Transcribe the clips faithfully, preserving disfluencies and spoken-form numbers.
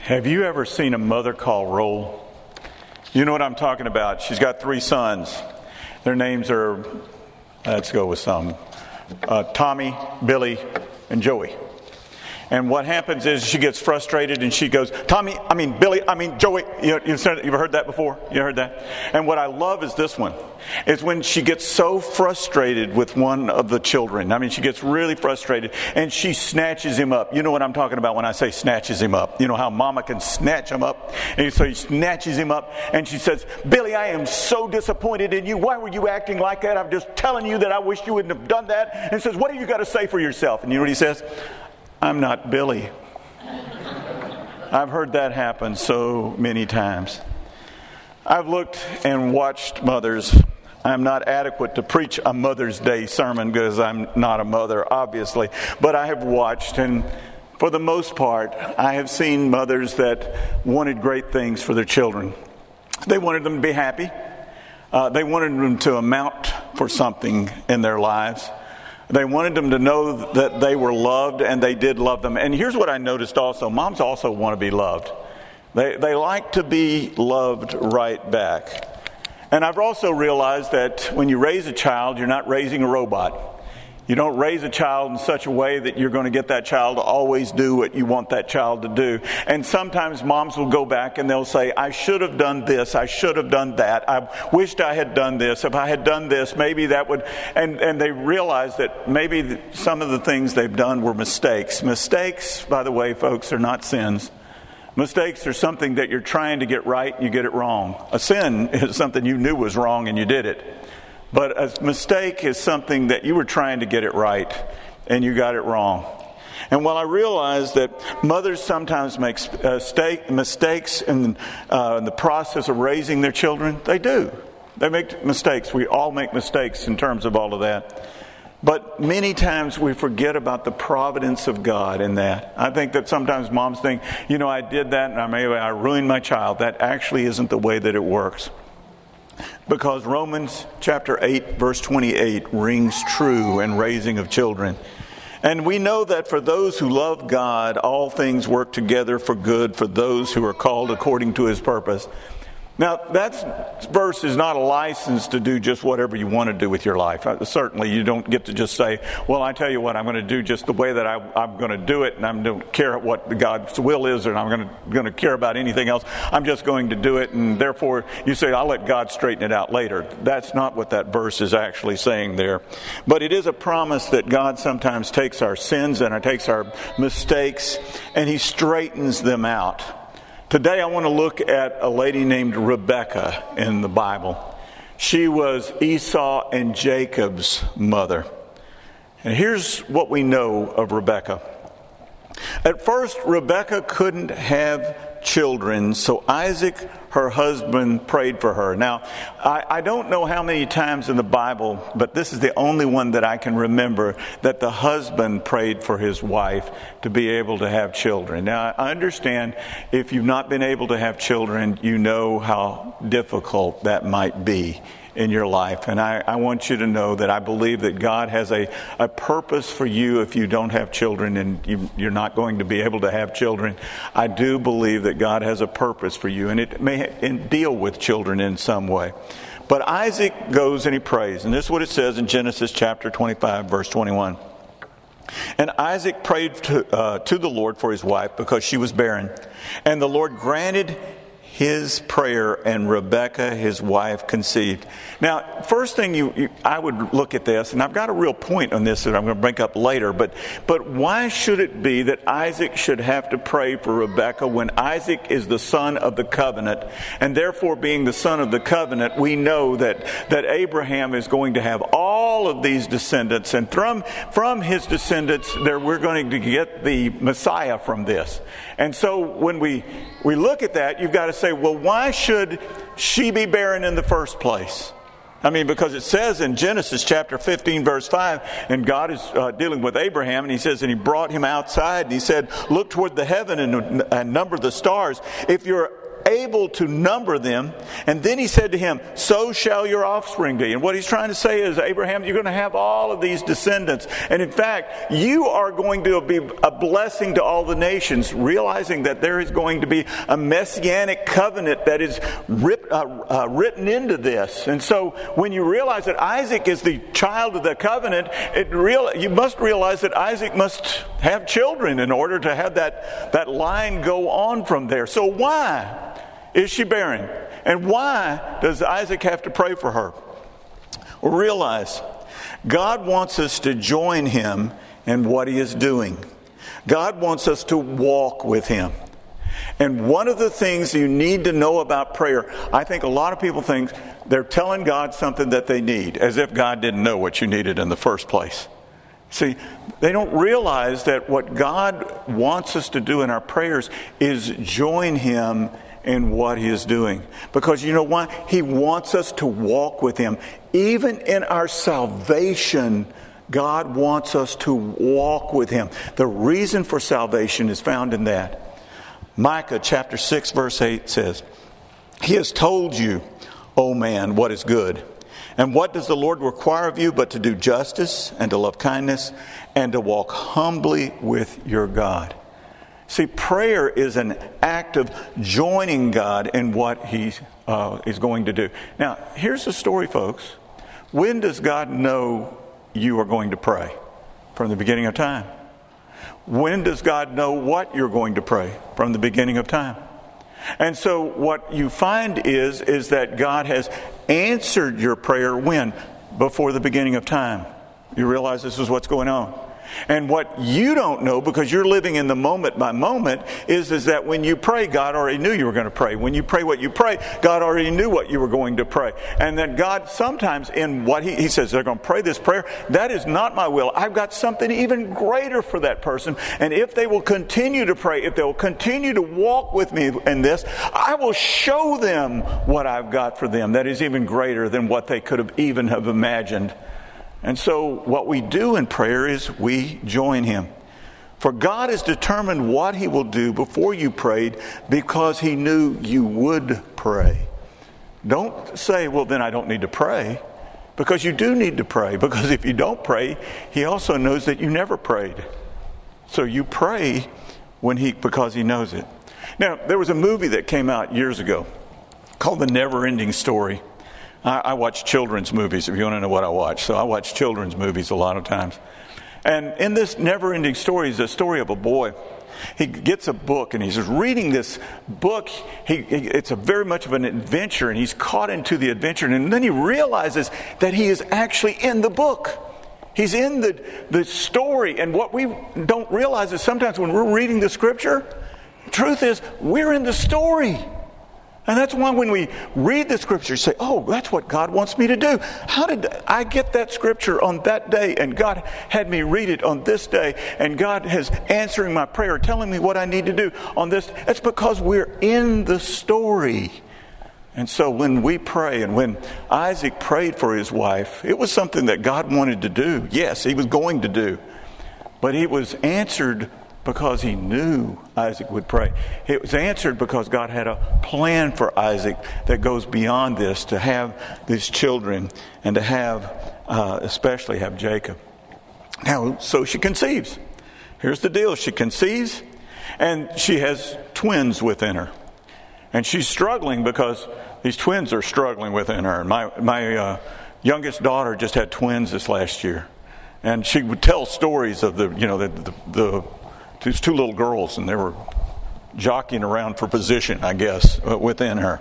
Have you ever seen a mother call roll? You know what I'm talking about. She's got three sons. Their names are, let's go with some, uh, Tommy, Billy, and Joey. And what happens is she gets frustrated and she goes, Tommy, I mean, Billy, I mean, Joey. You know, you've ever heard that before? You heard that? And what I love is this one. It's when she gets so frustrated with one of the children. I mean, she gets really frustrated and she snatches him up. You know what I'm talking about when I say snatches him up. You know how mama can snatch him up. And so he snatches him up and she says, Billy, I am so disappointed in you. Why were you acting like that? I'm just telling you that I wish you wouldn't have done that. And says, what have you got to say for yourself? And you know what he says? I'm not Billy. I've heard that happen so many times. I've looked and watched mothers. I'm not adequate to preach a Mother's Day sermon because I'm not a mother, obviously. But I have watched, and for the most part, I have seen mothers that wanted great things for their children. They wanted them to be happy. Uh, they wanted them to amount for something in their lives. They wanted them to know that they were loved, and they did love them. And here's what I noticed also. Moms also want to be loved. They they like to be loved right back. And I've also realized that when you raise a child, you're not raising a robot. You don't raise a child in such a way that you're going to get that child to always do what you want that child to do. And sometimes moms will go back and they'll say, I should have done this. I should have done that. I wished I had done this. If I had done this, maybe that would... And, and they realize that maybe some of the things they've done were mistakes. Mistakes, by the way, folks, are not sins. Mistakes are something that you're trying to get right and you get it wrong. A sin is something you knew was wrong and you did it. But a mistake is something that you were trying to get it right and you got it wrong. And while I realize that mothers sometimes make uh, stake, mistakes in, uh, in the process of raising their children, they do. They make mistakes. We all make mistakes in terms of all of that. But many times we forget about the providence of God in that. I think that sometimes moms think, you know, I did that and I maybe I ruined my child. That actually isn't the way that it works. Because Romans chapter eight verse twenty-eight rings true in raising of children. And we know that for those who love God, all things work together for good for those who are called according to His purpose. Now, that verse is not a license to do just whatever you want to do with your life. Certainly, you don't get to just say, well, I tell you what, I'm going to do just the way that I, I'm going to do it, and I don't care what God's will is, and I'm going to, going to care about anything else. I'm just going to do it, and therefore, you say, I'll let God straighten it out later. That's not what that verse is actually saying there. But it is a promise that God sometimes takes our sins and takes our mistakes, and He straightens them out. Today I want to look at a lady named Rebecca in the Bible. She was Esau and Jacob's mother. And here's what we know of Rebecca. At first, Rebecca couldn't have children, so Isaac, her husband, prayed for her. Now, I, I don't know how many times in the Bible, but this is the only one that I can remember that the husband prayed for his wife to be able to have children. Now, I understand if you've not been able to have children, you know how difficult that might be in your life. And I, I want you to know that I believe that God has a, a purpose for you if you don't have children and you, you're not going to be able to have children. I do believe that God has a purpose for you, and it may deal with children in some way. But Isaac goes and he prays. And this is what it says in Genesis chapter twenty-five, verse twenty-one. And Isaac prayed to, uh, to the Lord for his wife because she was barren. And the Lord granted his prayer, and Rebekah, his wife, conceived. Now, first thing you, you, I would look at this, and I've got a real point on this that I'm going to bring up later, but, but why should it be that Isaac should have to pray for Rebekah when Isaac is the son of the covenant? And therefore, being the son of the covenant, we know that, that Abraham is going to have all of these descendants, and from, from his descendants, there, we're going to get the Messiah from this. And so when we, we look at that, you've got to say, well, why should she be barren in the first place? I mean, because it says in Genesis chapter fifteen, verse five, and God is uh, dealing with Abraham, and He says, and He brought him outside, and He said, look toward the heaven and, and number the stars. If you're able to number them. And then he said to him, so shall your offspring be. And what he's trying to say is, Abraham, you're going to have all of these descendants. And in fact, you are going to be a blessing to all the nations, realizing that there is going to be a messianic covenant that is rip, uh, uh, written into this. And so when you realize that Isaac is the child of the covenant, it real, you must realize that Isaac must have children in order to have that, that line go on from there. So why is she barren? And why does Isaac have to pray for her? Well, realize God wants us to join him in what he is doing. God wants us to walk with him. And one of the things you need to know about prayer, I think a lot of people think they're telling God something that they need, as if God didn't know what you needed in the first place. See, they don't realize that what God wants us to do in our prayers is join him in what he is doing. Because you know why? He wants us to walk with him. Even in our salvation, God wants us to walk with him. The reason for salvation is found in that. Micah chapter six verse eight says, he has told you, O man, what is good. And what does the Lord require of you but to do justice and to love kindness and to walk humbly with your God? See, prayer is an act of joining God in what he uh, is going to do. Now, here's the story, folks. When does God know you are going to pray? From the beginning of time. When does God know what you're going to pray? From the beginning of time. And so what you find is, is that God has answered your prayer when? Before the beginning of time. You realize this is what's going on. And what you don't know, because you're living in the moment by moment, is, is that when you pray, God already knew you were going to pray. When you pray what you pray, God already knew what you were going to pray. And then God sometimes in what he, he says, they're going to pray this prayer. That is not my will. I've got something even greater for that person. And if they will continue to pray, if they will continue to walk with me in this, I will show them what I've got for them. That is even greater than what they could have even have imagined. And so what we do in prayer is we join him. For God has determined what he will do before you prayed because he knew you would pray. Don't say, well, then I don't need to pray. Because you do need to pray. Because if you don't pray, he also knows that you never prayed. So you pray when he because he knows it. Now, there was a movie that came out years ago called The Never Ending Story. I, I watch children's movies, if you want to know what I watch. So I watch children's movies a lot of times. And in this never-ending story is the story of a boy. He gets a book, and he's reading this book. He, he, it's a very much of an adventure, and he's caught into the adventure. And then he realizes that he is actually in the book. He's in the, the story. And what we don't realize is sometimes when we're reading the scripture, the truth is we're in the story. And that's why when we read the scripture, you say, oh, that's what God wants me to do. How did I get that scripture on that day? And God had me read it on this day. And God is answering my prayer, telling me what I need to do on this. That's because we're in the story. And so when we pray, and when Isaac prayed for his wife, it was something that God wanted to do. Yes, he was going to do. But he was answered because he knew Isaac would pray. It was answered because God had a plan for Isaac that goes beyond this, to have these children and to have, uh, especially have Jacob. Now, so she conceives. Here's the deal. She conceives and she has twins within her. And she's struggling because these twins are struggling within her. My, my uh, youngest daughter just had twins this last year. And she would tell stories of the, you know, the, the, the These two little girls, and they were jockeying around for position, I guess, within her.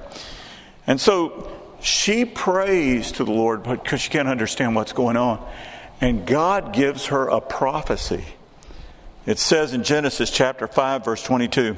And so she prays to the Lord because she can't understand what's going on. And God gives her a prophecy. It says in Genesis chapter five, verse twenty-two,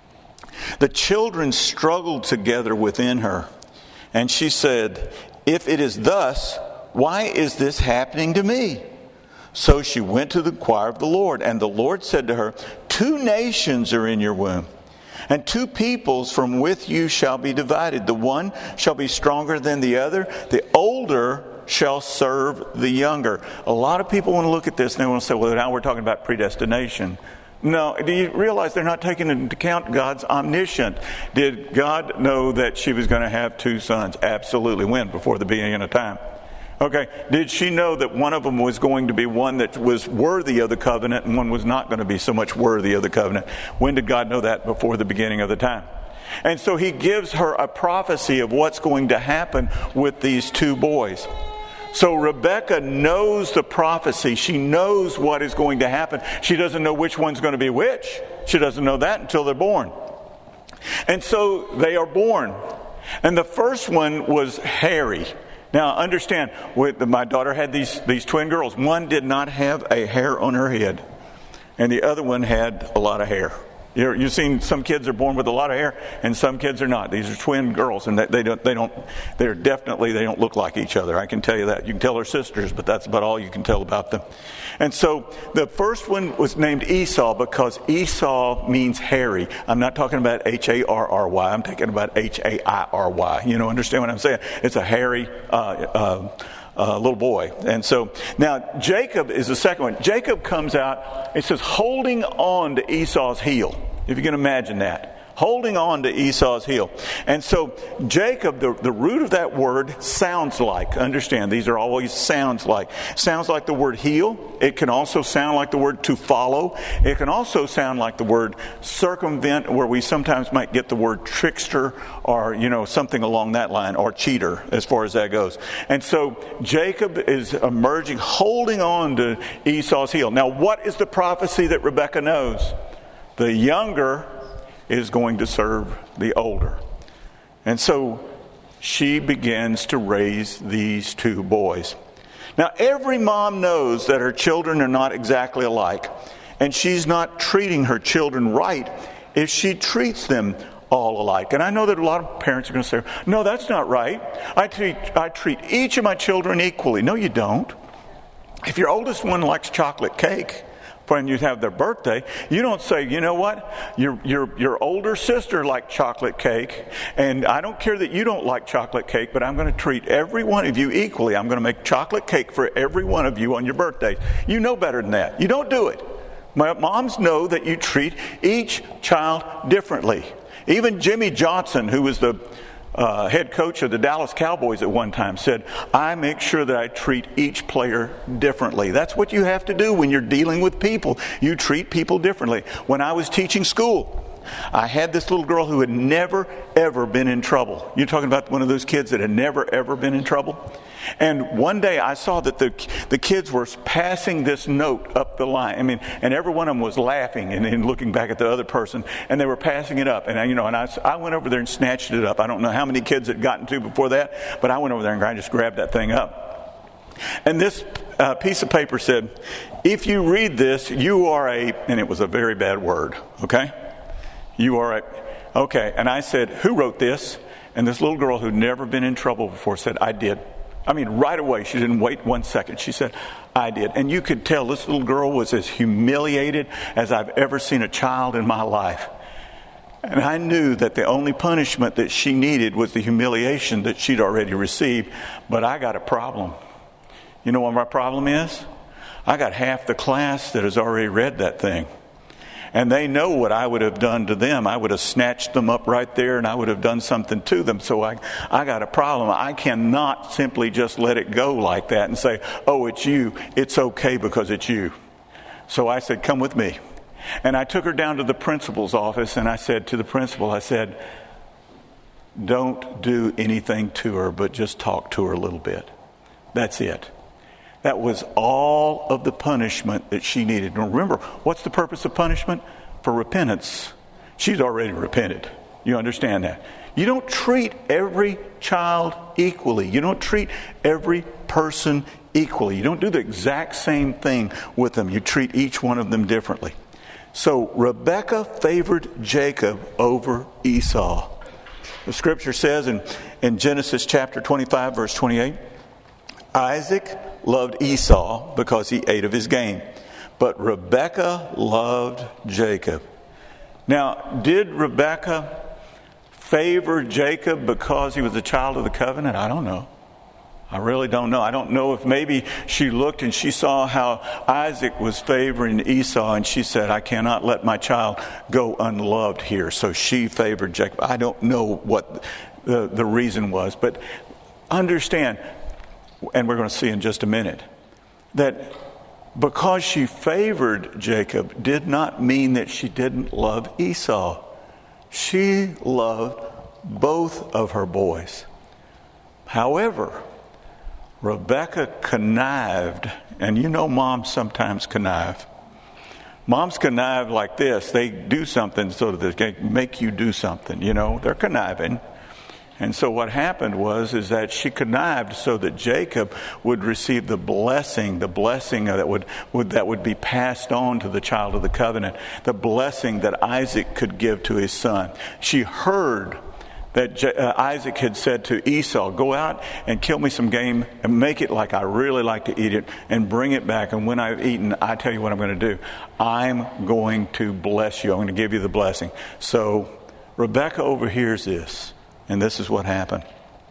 the children struggled together within her. And she said, if it is thus, why is this happening to me? So she went to inquire of the Lord, and the Lord said to her, two nations are in your womb, and two peoples from with you shall be divided. The one shall be stronger than the other. The older shall serve the younger. A lot of people want to look at this and they want to say, well, now we're talking about predestination. No. Do you realize they're not taking into account God's omniscient? Did God know that she was going to have two sons? Absolutely. When? Before the beginning of time. Okay. Did she know that one of them was going to be one that was worthy of the covenant and one was not going to be so much worthy of the covenant? When did God know that? Before the beginning of the time. And so he gives her a prophecy of what's going to happen with these two boys. So Rebekah knows the prophecy. She knows what is going to happen. She doesn't know which one's going to be which. She doesn't know that until they're born. And so they are born. And the first one was hairy. Now understand, with my daughter had these, these twin girls. One did not have a hair on her head. And the other one had a lot of hair. You're, you've seen some kids are born with a lot of hair, and some kids are not. These are twin girls, and they, they don't. They don't. They're definitely they don't look like each other. I can tell you that. You can tell they're sisters, but that's about all you can tell about them. And so the first one was named Esau because Esau means hairy. I'm not talking about H A R R Y. I'm talking about H A I R Y. You know, understand what I'm saying? It's a hairy Uh, uh, Uh, little boy. And so now Jacob is the second one. Jacob comes out, it says holding on to Esau's heel. If you can imagine that. Holding on to Esau's heel. And so Jacob, the, the root of that word sounds like. Understand, these are always sounds like. Sounds like the word heel. It can also sound like the word to follow. It can also sound like the word circumvent, where we sometimes might get the word trickster or, you know, something along that line, or cheater as far as that goes. And so Jacob is emerging, holding on to Esau's heel. Now, what is the prophecy that Rebekah knows? The younger is going to serve the older. And so she begins to raise these two boys. Now, every mom knows that her children are not exactly alike, and she's not treating her children right if she treats them all alike. And I know that a lot of parents are going to say, no, that's not right. I treat, I treat each of my children equally. No, you don't. If your oldest one likes chocolate cake, when you have their birthday, you don't say, you know what, your your your older sister liked chocolate cake, and I don't care that you don't like chocolate cake, but I'm going to treat every one of you equally. I'm going to make chocolate cake for every one of you on your birthday. You know better than that. You don't do it. My moms know that you treat each child differently. Even Jimmy Johnson, who was the Uh, head coach of the Dallas Cowboys at one time, said, I make sure that I treat each player differently. That's what you have to do when you're dealing with people. You treat people differently. When I was teaching school, I had this little girl who had never, ever been in trouble. You're talking about one of those kids that had never, ever been in trouble? And one day I saw that the the kids were passing this note up the line. I mean, and every one of them was laughing and, and looking back at the other person, and they were passing it up. And I, you know, and I, I went over there and snatched it up. I don't know how many kids had gotten to before that, but I went over there and I just grabbed that thing up. And this uh, piece of paper said, if you read this, you are a, and it was a very bad word, okay? You are a, okay. And I said, who wrote this? And this little girl who'd never been in trouble before said, I did. I mean, right away. She didn't wait one second. She said, I did. And you could tell this little girl was as humiliated as I've ever seen a child in my life. And I knew that the only punishment that she needed was the humiliation that she'd already received. But I got a problem. You know what my problem is? I got half the class that has already read that thing. And they know what I would have done to them. I would have snatched them up right there, and I would have done something to them. So I, I got a problem. I cannot simply just let it go like that and say, oh, it's you. It's okay because it's you. So I said, come with me. And I took her down to the principal's office, and I said to the principal, I said, don't do anything to her, but just talk to her a little bit. That's it. That was all of the punishment that she needed. And remember, what's the purpose of punishment? For repentance. She's already repented. You understand that? You don't treat every child equally. You don't treat every person equally. You don't do the exact same thing with them. You treat each one of them differently. So Rebekah favored Jacob over Esau. The scripture says in, in Genesis chapter twenty-five, verse twenty-eight, Isaac loved Esau because he ate of his game, but Rebekah loved Jacob. Now, did Rebekah favor Jacob because he was a child of the covenant? I don't know. I really don't know. I don't know if maybe she looked and she saw how Isaac was favoring Esau, and she said, I cannot let my child go unloved here. So she favored Jacob. I don't know what the, the reason was. But understand, and we're going to see in just a minute, that because she favored Jacob did not mean that she didn't love Esau. She loved both of her boys. However, Rebekah connived, and you know moms sometimes connive. Moms connive like this. They do something so that they can make you do something, you know. They're conniving. And so what happened was is that she connived so that Jacob would receive the blessing, the blessing that would, would that would be passed on to the child of the covenant, the blessing that Isaac could give to his son. She heard that J- uh, Isaac had said to Esau, go out and kill me some game and make it like I really like to eat it and bring it back. And when I've eaten, I tell you what I'm going to do. I'm going to bless you. I'm going to give you the blessing. So Rebekah overhears this, and this is what happened.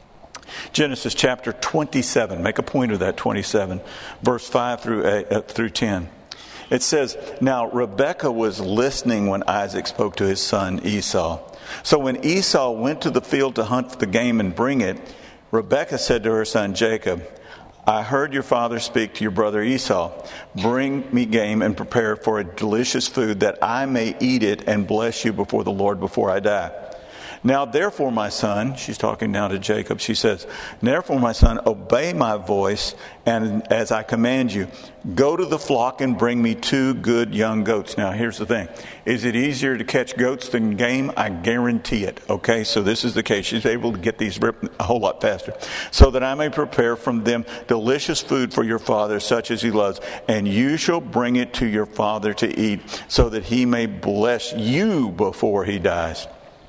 Genesis chapter twenty-seven. Make a point of that, twenty-seven, verse five through eight, uh, through ten. It says, now Rebekah was listening when Isaac spoke to his son Esau. So when Esau went to the field to hunt for the game and bring it, Rebekah said to her son Jacob, I heard your father speak to your brother Esau. Bring me game and prepare for a delicious food that I may eat it and bless you before the Lord before I die. Now, therefore, my son, she's talking now to Jacob, she says, therefore, my son, obey my voice, and as I command you, go to the flock and bring me two good young goats. Now, here's the thing. Is it easier to catch goats than game? I guarantee it. Okay, so this is the case. She's able to get these a whole lot faster. So that I may prepare from them delicious food for your father, such as he loves, and you shall bring it to your father to eat, so that he may bless you before he dies.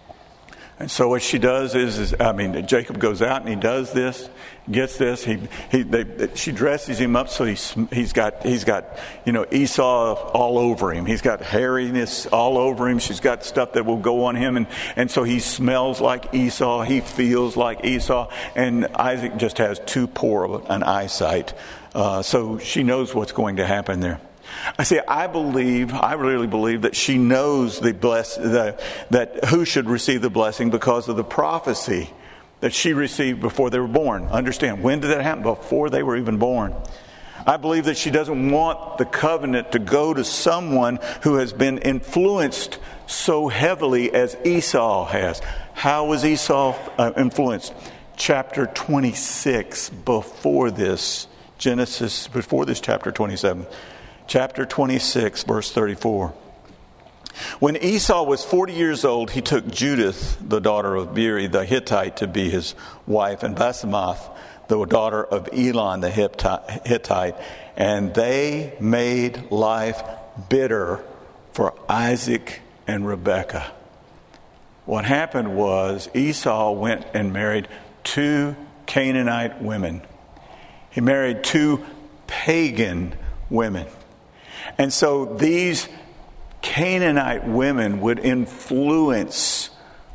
And so what she does is, is, I mean, Jacob goes out and he does this, gets this. He, he, they, she dresses him up so he's, he's got, he's got, you know, Esau all over him. He's got hairiness all over him. She's got stuff that will go on him, and and so he smells like Esau. He feels like Esau, and Isaac just has too poor of an eyesight. Uh, so she knows what's going to happen there. I see. I believe, I really believe that she knows the bless, the, that who should receive the blessing because of the prophecy that she received before they were born. Understand, when did that happen? Before they were even born. I believe that she doesn't want the covenant to go to someone who has been influenced so heavily as Esau has. How was Esau uh, influenced? Chapter twenty-six, before this, Genesis, before this chapter twenty-seven. Chapter twenty-six, verse thirty-four. When Esau was forty years old, he took Judith, the daughter of Beeri the Hittite, to be his wife, and Basemath, the daughter of Elon the Hittite, and they made life bitter for Isaac and Rebekah. What happened was Esau went and married two Canaanite women. He married two pagan women. And so these Canaanite women would influence,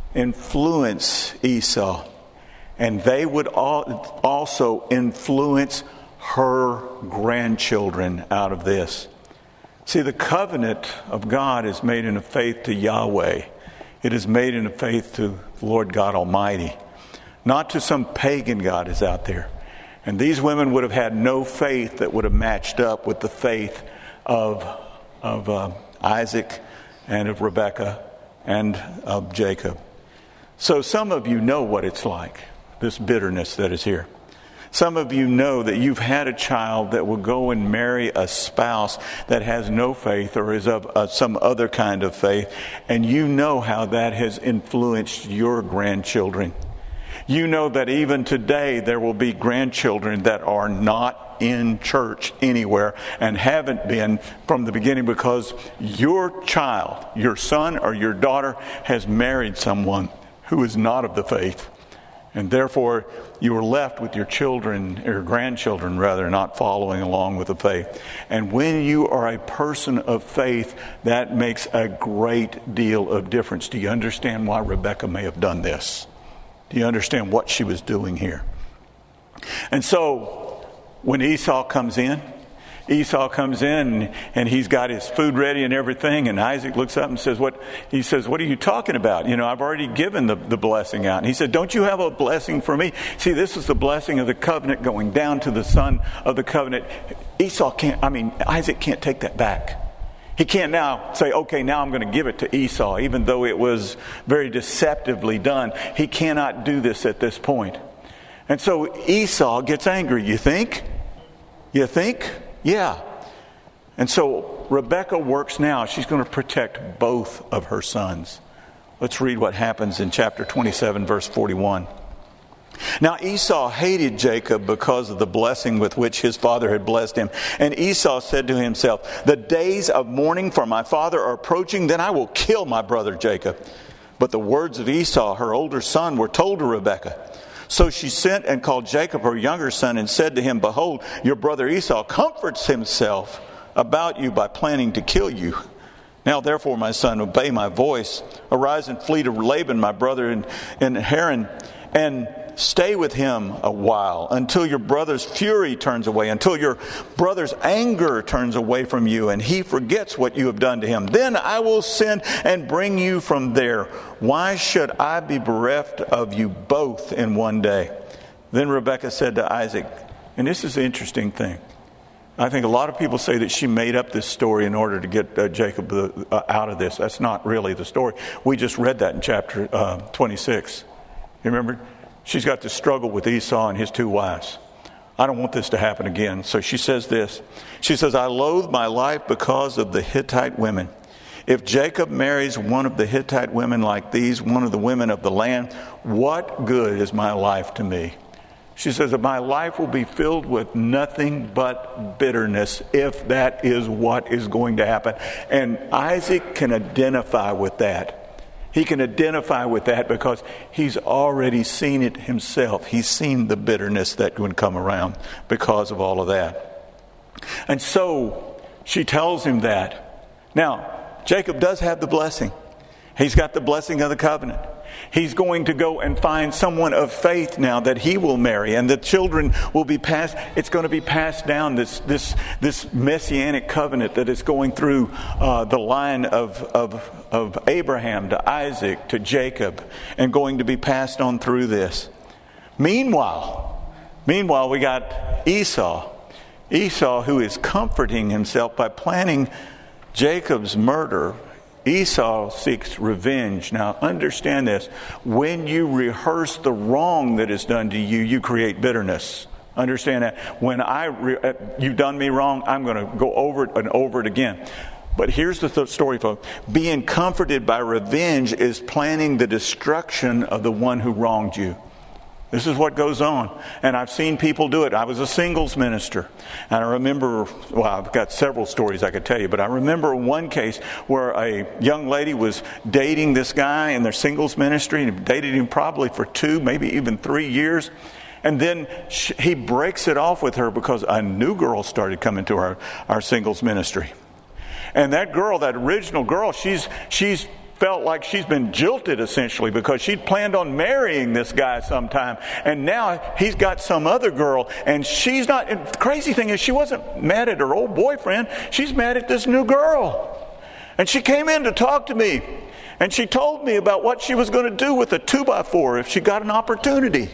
influence Esau. And they would all, also influence her grandchildren out of this. See, the covenant of God is made in a faith to Yahweh. It is made in a faith to the Lord God Almighty. Not to some pagan god is out there. And these women would have had no faith that would have matched up with the faith of, of uh, Isaac and of Rebekah and of Jacob. So some of you know what it's like, this bitterness that is here. Some of you know that you've had a child that will go and marry a spouse that has no faith or is of uh, some other kind of faith, and you know how that has influenced your grandchildren. You know that even today there will be grandchildren that are not in church anywhere and haven't been from the beginning because your child, your son or your daughter has married someone who is not of the faith. And therefore you are left with your children, or grandchildren rather, not following along with the faith. And when you are a person of faith, that makes a great deal of difference. Do you understand why Rebekah may have done this? Do you understand what she was doing here? And so when Esau comes in, Esau comes in and he's got his food ready and everything. And Isaac looks up and says, "What?" He says, "What are you talking about? You know, I've already given the, the blessing out." And he said, "Don't you have a blessing for me?" See, this is the blessing of the covenant going down to the son of the covenant. Esau can't, I mean, Isaac can't take that back. He can't now say, "Okay, now I'm going to give it to Esau," even though it was very deceptively done. He cannot do this at this point. And so Esau gets angry. You think? You think? Yeah. And so Rebekah works now. She's going to protect both of her sons. Let's read what happens in chapter twenty-seven, verse forty-one. Now Esau hated Jacob because of the blessing with which his father had blessed him. And Esau said to himself, "The days of mourning for my father are approaching, then I will kill my brother Jacob." But the words of Esau, her older son, were told to Rebekah. So she sent and called Jacob, her younger son, and said to him, "Behold, your brother Esau comforts himself about you by planning to kill you. Now therefore, my son, obey my voice. Arise and flee to Laban, my brother in, in Haran, and stay with him a while until your brother's fury turns away, until your brother's anger turns away from you, and he forgets what you have done to him. Then I will send and bring you from there. Why should I be bereft of you both in one day?" Then Rebekah said to Isaac, and this is the interesting thing. I think a lot of people say that she made up this story in order to get uh, Jacob uh, out of this. That's not really the story. We just read that in chapter uh, twenty-six. You remember? She's got to struggle with Esau and his two wives. I don't want this to happen again. So she says this. She says, "I loathe my life because of the Hittite women. If Jacob marries one of the Hittite women like these, one of the women of the land, what good is my life to me?" She says that my life will be filled with nothing but bitterness if that is what is going to happen. And Isaac can identify with that. He can identify with that because he's already seen it himself. He's seen the bitterness that would come around because of all of that. And so she tells him that. Now, Jacob does have the blessing. He's got the blessing of the covenant. He's going to go and find someone of faith now that he will marry, and the children will be passed. It's going to be passed down, this this this messianic covenant that is going through uh, the line of, of of Abraham to Isaac to Jacob, and going to be passed on through this. Meanwhile, meanwhile, we got Esau, Esau who is comforting himself by planning Jacob's murder. Esau seeks revenge. Now, understand this. When you rehearse the wrong that is done to you, you create bitterness. Understand that. When I re- you've done me wrong, I'm going to go over it and over it again. But here's the th- story, folks. Being comforted by revenge is planning the destruction of the one who wronged you. This is what goes on. And I've seen people do it. I was a singles minister. And I remember, well, I've got several stories I could tell you, but I remember one case where a young lady was dating this guy in their singles ministry, and dated him probably for two, maybe even three years. And then she, he breaks it off with her because a new girl started coming to our, our singles ministry. And that girl, that original girl, she's she's felt like she's been jilted essentially because she'd planned on marrying this guy sometime, and now he's got some other girl, and she's not. And the crazy thing is, she wasn't mad at her old boyfriend. She's mad at this new girl. And she came in to talk to me, and she told me about what she was going to do with a two by four if she got an opportunity.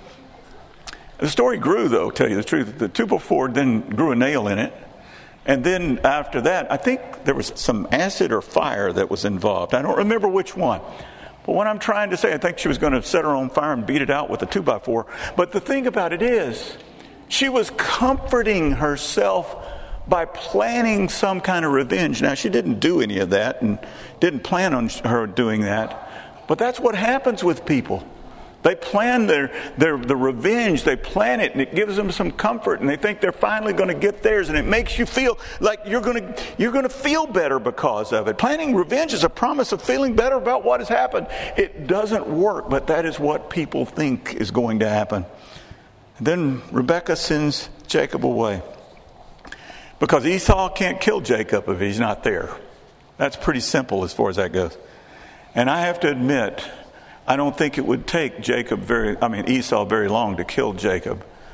The story grew, though, to tell you the truth. The two by four then grew a nail in it. And then after that, I think there was some acid or fire that was involved. I don't remember which one. But what I'm trying to say, I think she was going to set her on fire and beat it out with a two by four. But the thing about it is, she was comforting herself by planning some kind of revenge. Now, she didn't do any of that and didn't plan on her doing that. But that's what happens with people. They plan their, their the revenge, they plan it, and it gives them some comfort, and they think they're finally going to get theirs, and it makes you feel like you're going to you're going to feel better because of it. Planning revenge is a promise of feeling better about what has happened. It doesn't work, but that is what people think is going to happen. And then Rebekah sends Jacob away because Esau can't kill Jacob if he's not there. That's pretty simple as far as that goes. And I have to admit, I don't think it would take Jacob very, I mean Esau very long to kill Jacob.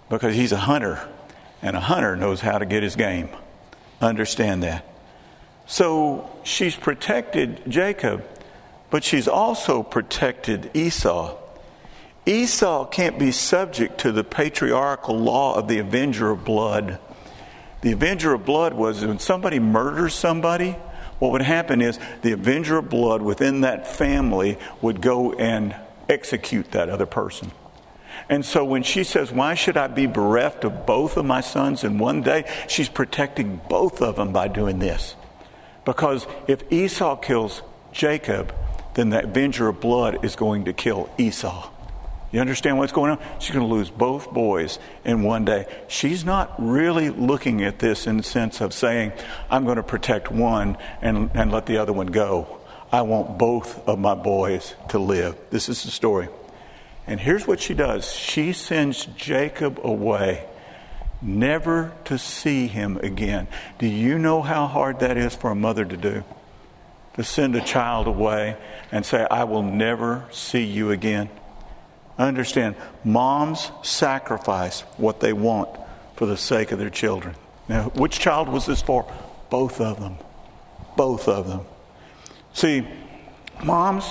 because he's a hunter, and a hunter knows how to get his game. Understand that. So she's protected Jacob, but she's also protected Esau. Esau can't be subject to the patriarchal law of the avenger of blood. The avenger of blood was when somebody murders somebody, what would happen is the avenger of blood within that family would go and execute that other person. And so when she says, why should I be bereft of both of my sons in one day? She's protecting both of them by doing this. Because if Esau kills Jacob, then the avenger of blood is going to kill Esau. You understand what's going on? She's going to lose both boys in one day. She's not really looking at this in the sense of saying, I'm going to protect one and, and let the other one go. I want both of my boys to live. This is the story. And here's what she does. She sends Jacob away, never to see him again. Do you know how hard that is for a mother to do? To send a child away and say, I will never see you again. Understand, moms sacrifice what they want for the sake of their children. Now, which child was this for? Both of them. Both of them. See, moms,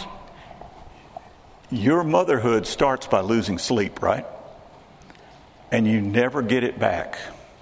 your motherhood starts by losing sleep, right? And you never get it back.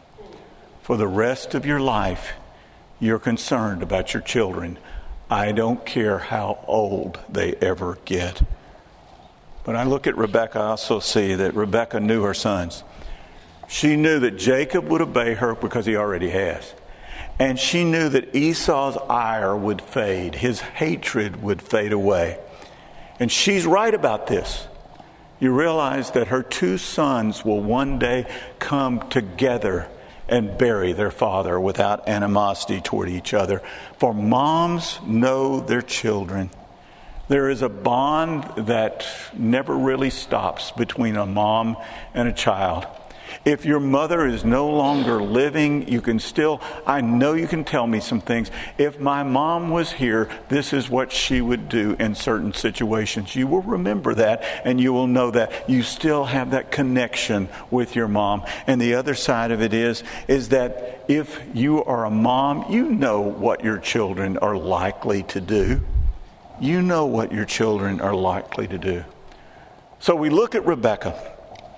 For the rest of your life, you're concerned about your children. I don't care how old they ever get. When I look at Rebekah, I also see that Rebekah knew her sons. She knew that Jacob would obey her because he already has. And she knew that Esau's ire would fade. His hatred would fade away. And she's right about this. You realize that her two sons will one day come together and bury their father without animosity toward each other. For moms know their children. There is a bond that never really stops between a mom and a child. If your mother is no longer living, you can still, I know you can tell me some things. If my mom was here, this is what she would do in certain situations. You will remember that and you will know that. You still have that connection with your mom. And the other side of it is, is that if you are a mom, you know what your children are likely to do. You know what your children are likely to do. So we look at Rebekah.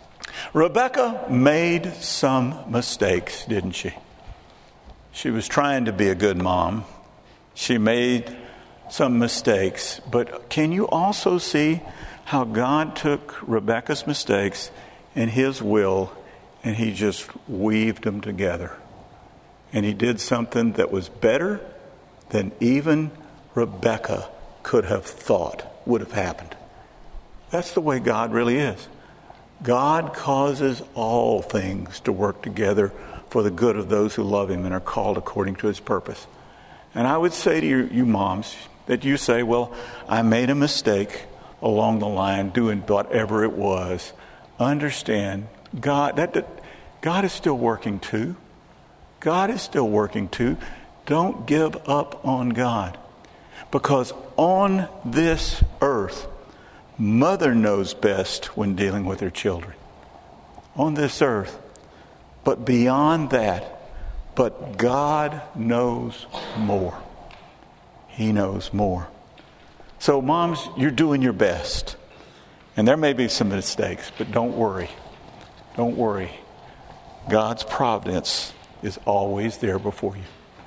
Rebekah made some mistakes, didn't she? She was trying to be a good mom. She made some mistakes. But can you also see how God took Rebekah's mistakes in His will and He just weaved them together? And He did something that was better than even Rebekah could have thought would have happened. That's the way God really is. God causes all things to work together for the good of those who love Him and are called according to His purpose. And I would say to you, you moms, that you say, well, I made a mistake along the line doing whatever it was. Understand, God, that, that God is still working too. God is still working too. Don't give up on God. Because on this earth, mother knows best when dealing with her children. On this earth. But beyond that, but God knows more. He knows more. So moms, you're doing your best. And there may be some mistakes, but don't worry. Don't worry. God's providence is always there before you.